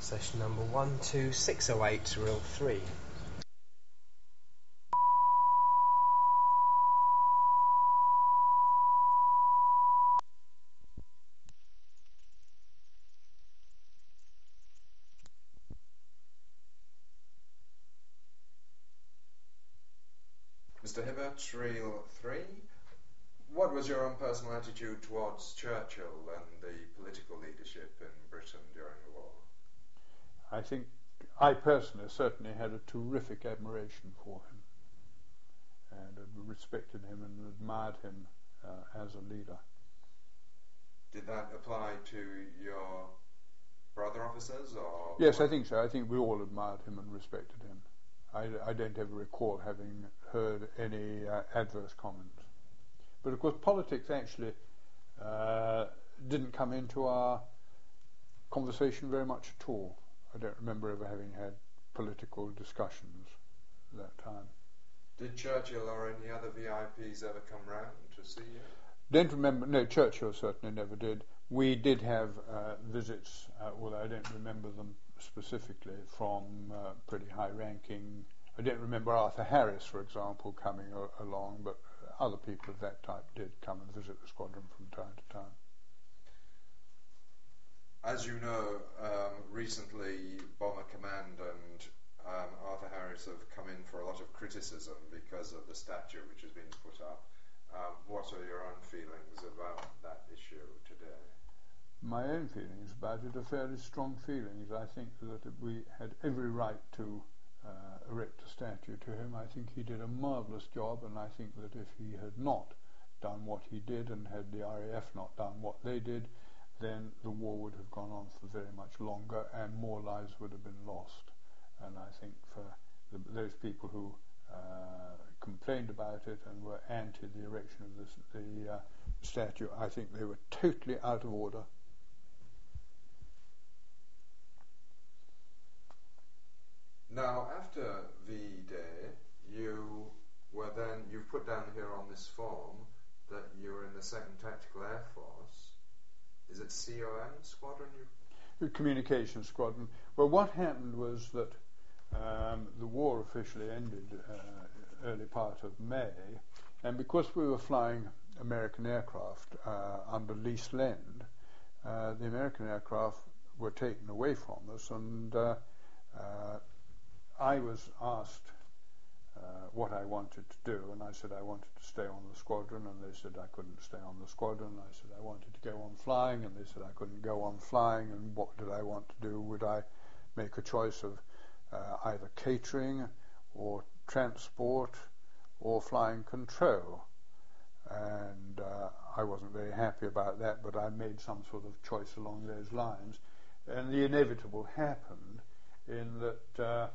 Session number 12608, reel 3. Mr. Hibbert, reel 3. What was your own personal attitude towards Churchill and the political leadership in Britain during the war? I think I personally certainly had a terrific admiration for him and respected him and admired him as a leader. Did that apply to your brother officers? Or yes, I think so. I think we all admired him and respected him. I don't ever recall having heard any adverse comments. But of course politics actually didn't come into our conversation very much at all. I don't remember ever having had political discussions at that time. Did Churchill or any other VIPs ever come round to see you? Don't remember. No, Churchill certainly never did. We did have visits, although I don't remember them specifically, from pretty high-ranking. I don't remember Arthur Harris, for example, coming along, but other people of that type did come and visit the squadron from time to time. As you know, recently Bomber Command and Arthur Harris have come in for a lot of criticism because of the statue which has been put up. What are your own feelings about that issue today? My own feelings about it are fairly strong feelings. I think that we had every right to erect a statue to him. I think he did a marvellous job, and I think that if he had not done what he did and had the RAF not done what they did, then the war would have gone on for very much longer and more lives would have been lost. And I think for those people who complained about it and were anti the erection of the statue, I think they were totally out of order. Now, after V-Day, you've put down here on this form that you were in the 2nd Tactical Air Force. Is it COM squadron? The Communications Squadron. Well, what happened was that the war officially ended early part of May, and because we were flying American aircraft under lease lend, the American aircraft were taken away from us, and I was asked what I wanted to do, and I said I wanted to stay on the squadron, and they said I couldn't stay on the squadron. I said I wanted to go on flying, and they said I couldn't go on flying, and what did I want to do? Would I make a choice of either catering or transport or flying control? And I wasn't very happy about that, but I made some sort of choice along those lines, and the inevitable happened in that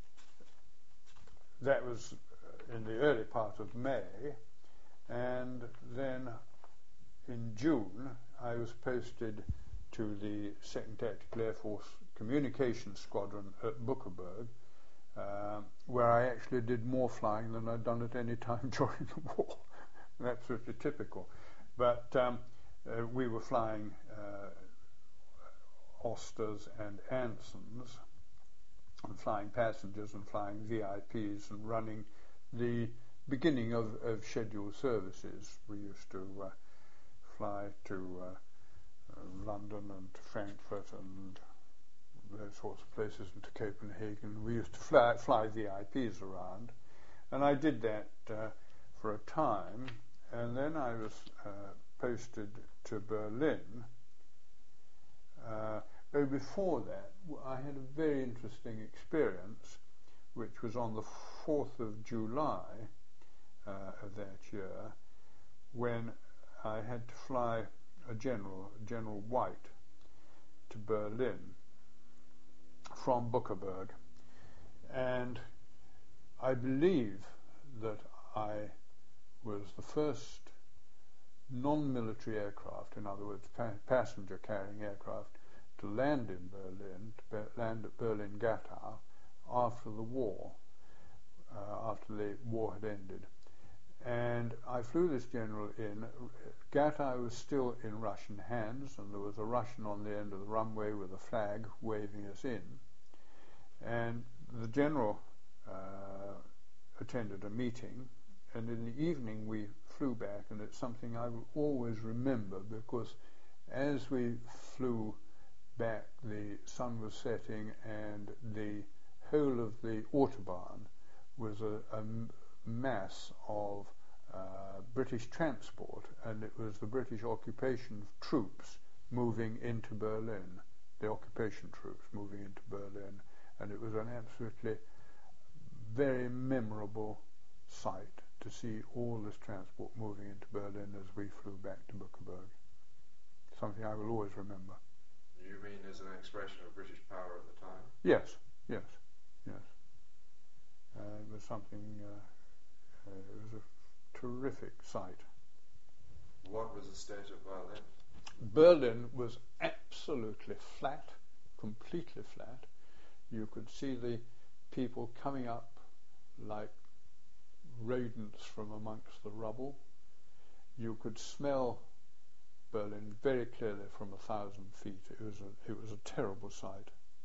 that was in the early part of May, and then in June I was posted to the 2nd Tactical Air Force Communications Squadron at Bückeburg, where I actually did more flying than I'd done at any time during the war. Absolutely typical. But we were flying Osters and Ansons, and flying passengers and flying VIPs and running the beginning of scheduled services. We used to fly to London and to Frankfurt and those sorts of places, and to Copenhagen. We used to fly VIPs around, and I did that for a time, and then I was posted to Berlin. But before that, I had a very interesting experience, which was on the 4th of July of that year, when I had to fly General White, to Berlin from Bückeburg. And I believe that I was the first non-military aircraft, in other words passenger-carrying aircraft, to land in Berlin, to land at Berlin-Gatow after the war, after the war had ended. And I flew this general in. Gattai was still in Russian hands, and there was a Russian on the end of the runway with a flag waving us in. And the general attended a meeting, and in the evening we flew back, and it's something I will always remember, because as we flew back, the sun was setting, and the whole of the Autobahn was a mass of British transport, and it was the British occupation troops moving into Berlin, the occupation troops moving into Berlin, and it was an absolutely very memorable sight to see all this transport moving into Berlin as we flew back to Bückeburg. Something I will always remember. You mean as an expression of British power at the time? Yes. It was something, it was a terrific sight. What was the state of Berlin? Berlin was absolutely flat, completely flat. You could see the people coming up like rodents from amongst the rubble. You could smell Berlin very clearly from 1,000 feet. It was a terrible sight.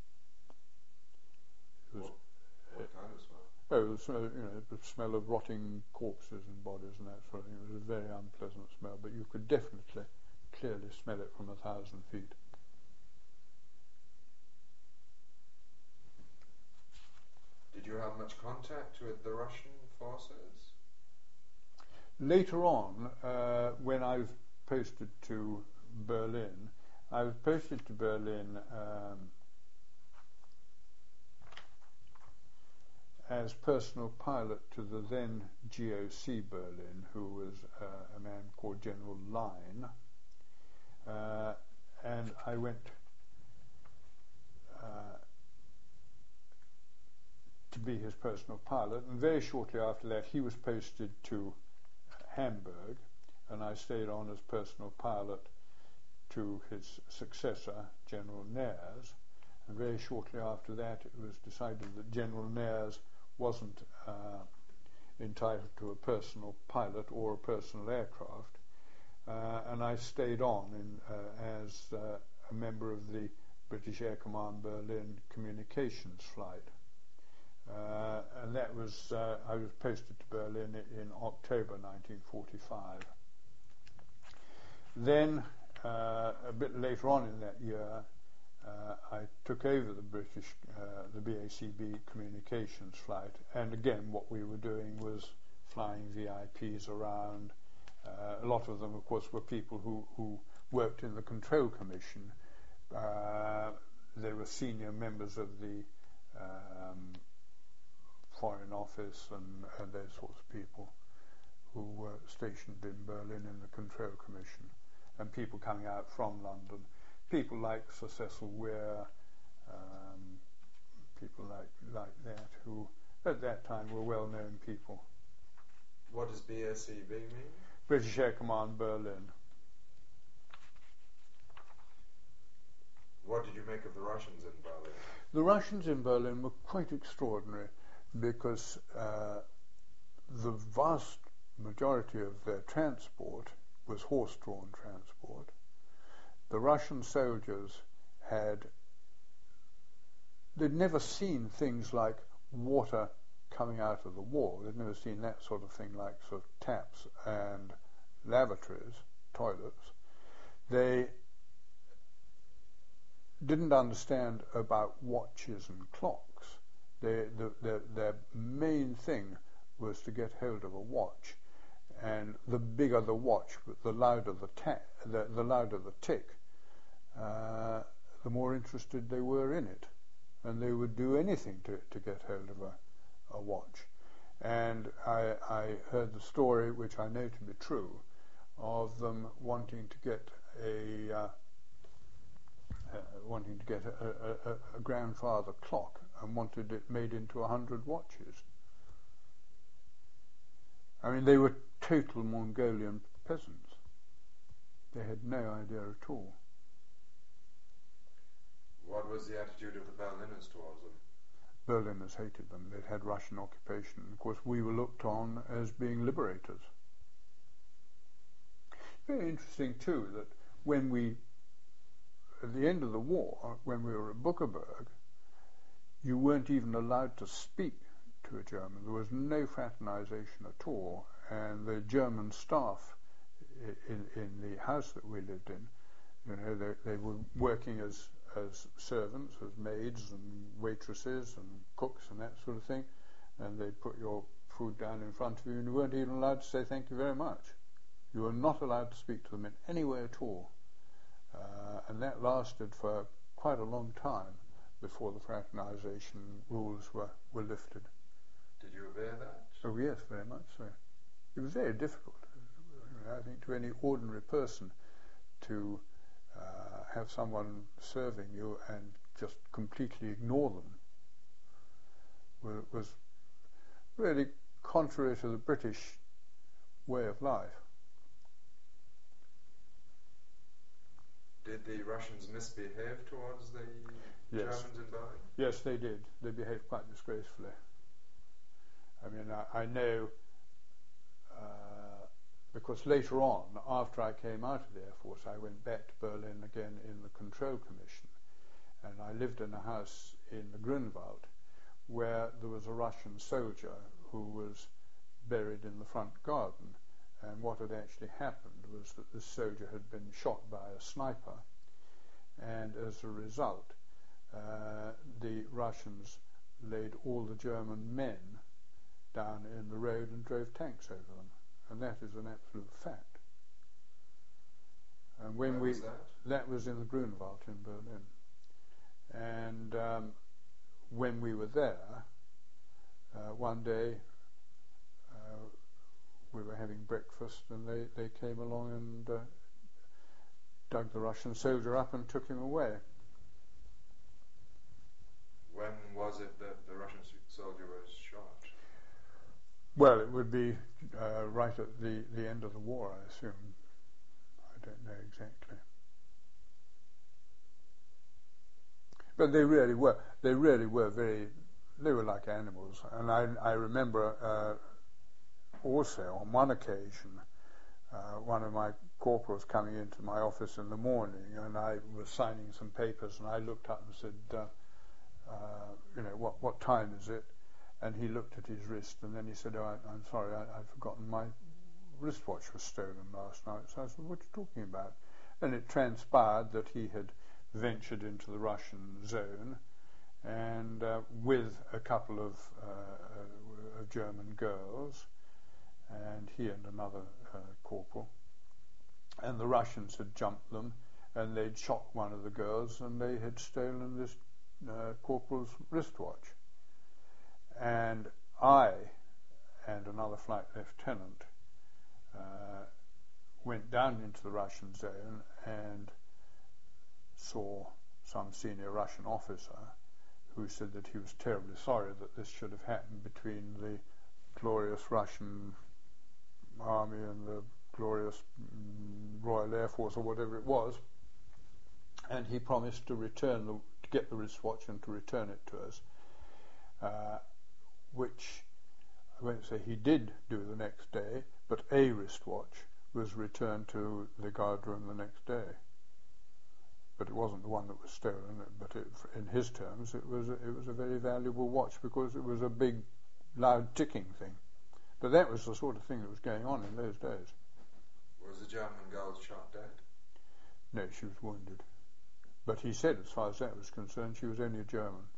It was, what kind of smell? it was the smell of rotting corpses and bodies and that sort of thing. It was a very unpleasant smell, but you could definitely clearly smell it from 1,000 feet. Did you have much contact with the Russian forces? Later on, when I was posted to Berlin, as personal pilot to the then GOC Berlin, who was a man called General Line, and I went to be his personal pilot, and very shortly after that he was posted to Hamburg, and I stayed on as personal pilot to his successor, General Nares, and very shortly after that it was decided that General Nares wasn't entitled to a personal pilot or a personal aircraft, and I stayed on as a member of the British Air Command Berlin communications flight. And that was, I was posted to Berlin in October 1945. Then, a bit later on in that year, I took over the British, the BACB communications flight, and again what we were doing was flying VIPs around. A lot of them, of course, were people who worked in the Control Commission. They were senior members of the Foreign Office and those sorts of people who were stationed in Berlin in the Control Commission, and people coming out from London, people like Sir Cecil Weir, people like that, who at that time were well-known people. What does BACB mean? British Air Command Berlin. What did you make of the Russians in Berlin? The Russians in Berlin were quite extraordinary, because the vast majority of their transport was horse-drawn transport. The Russian soldiers they'd never seen things like water coming out of the wall. They'd never seen that sort of thing, like sort of taps and lavatories, toilets. They didn't understand about watches and clocks. Their main thing was to get hold of a watch, and the bigger the watch, the louder the louder the tick, the more interested they were in it, and they would do anything to get hold of a watch. And I heard the story, which I know to be true, of them wanting to get a grandfather clock, and wanted it made into 100 watches. I mean, they were total Mongolian peasants. They had no idea at all. What was the attitude of the Berliners towards them? Berliners hated them. They'd had Russian occupation. Of course, we were looked on as being liberators. Very interesting, too, that when we, at the end of the war, when we were at Buckerberg, you weren't even allowed to speak to a German. There was no fraternization at all, and the German staff in the house that we lived in, they were working as servants, as maids and waitresses and cooks and that sort of thing, and they'd put your food down in front of you, and you weren't even allowed to say thank you very much. You were not allowed to speak to them in any way at all, and that lasted for quite a long time before the fraternization rules were lifted. Did you obey that? Oh yes, very much so. It was very difficult, I think, to any ordinary person to have someone serving you and just completely ignore them was really contrary to the British way of life. Did the Russians misbehave towards the Yes. Germans in Berlin? Yes, they did. They behaved quite disgracefully. I mean, I know because later on, after I came out of the Air Force, I went back to Berlin again in the Control Commission, and I lived in a house in the Grunwald where there was a Russian soldier who was buried in the front garden, and what had actually happened was that this soldier had been shot by a sniper, and as a result the Russians laid all the German men down in the road and drove tanks over them, and that is an absolute fact. And when Where was that? That was in the Grunwald in Berlin, and when we were there, one day we were having breakfast, and they came along and dug the Russian soldier up and took him away. When was it that the Russian soldier was shot? Well, it would be right at the end of the war, I assume. I don't know exactly. But they really were. They really were they were like animals. And I remember also on one occasion, one of my corporals coming into my office in the morning, and I was signing some papers, and I looked up and said, what time is it? And he looked at his wrist, and then he said, I'm sorry, I'd forgotten my wristwatch was stolen last night. So I said, what are you talking about? And it transpired that he had ventured into the Russian zone, and with a couple of German girls, and he and another corporal, and the Russians had jumped them, and they'd shot one of the girls, and they had stolen this corporal's wristwatch. And I and another flight lieutenant went down into the Russian zone and saw some senior Russian officer who said that he was terribly sorry that this should have happened between the glorious Russian army and the glorious Royal Air Force, or whatever it was, and he promised to get the wristwatch and to return it to us, which I won't say he did do the next day, but a wristwatch was returned to the guard room the next day. But it wasn't the one that was stolen, but in his terms it was a very valuable watch, because it was a big, loud ticking thing. But that was the sort of thing that was going on in those days. Was the German girl shot dead? No, she was wounded. But he said, as far as that was concerned, she was only a German.